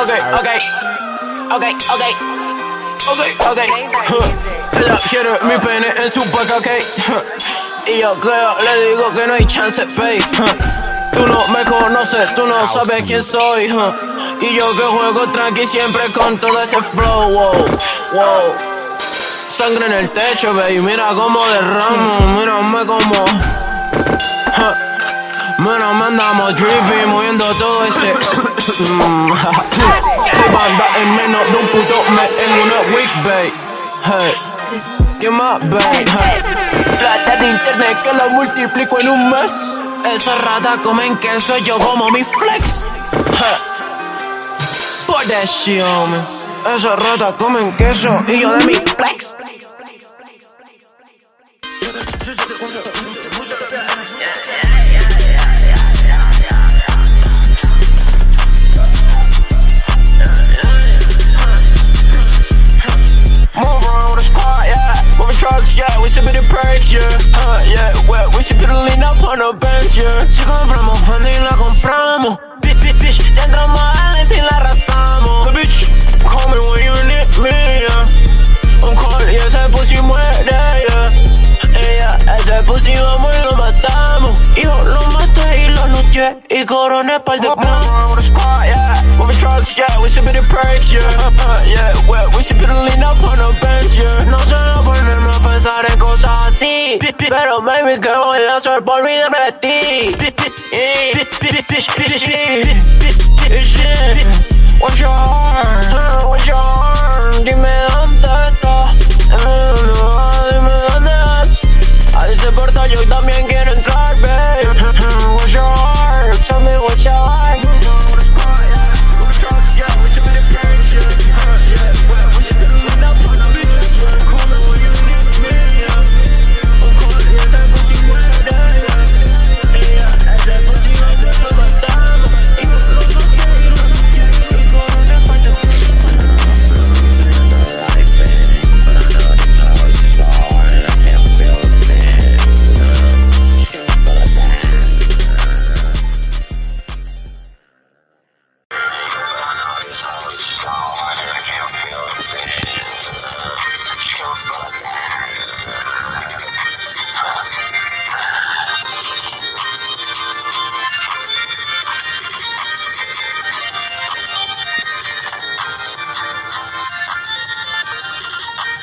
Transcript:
Ok. Ella quiere mi pene en su boca, ok. Y yo creo, le digo que no hay chance, babe. Tú no me conoces, tú no sabes quién soy. Y yo que juego tranqui siempre con todo ese flow, wow. Sangre en el techo, baby, mira cómo derramo, mírame como mira, me andamos drippy, moviendo todo ese se banda en menos de un puto mes en una week, babe. Hey, ¿qué más, babe? Hey. Plata de internet que la multiplico en un mes. Esas ratas comen queso, yo como mi flex. Hey. For that shit, homie. Esas ratas comen queso y yo de mi flex. Move around with a squad, yeah. Moving trucks, yeah. We sippin' the perks, yeah. Yeah, we sippin' the lean up on the bench, yeah. Si compramos fondo y la compramos. Bitch, si entramos a la y la arrasamos. The bitch, call me when you need me, yeah. Un call y ese pussy muere, yeah. Ese pussy vamos y lo matamos. Y yo lo maté y lo luché. Y coroné pa'l de plan. With a squad, yeah. Moving trucks, yeah. We sippin' the perks, yeah. Yeah, we sippin' the lean up on the bench, yeah. No se lo ponemos a pensar en cosas así. Pero baby, que voy a hacer por olvidarme de ti. What's your heart?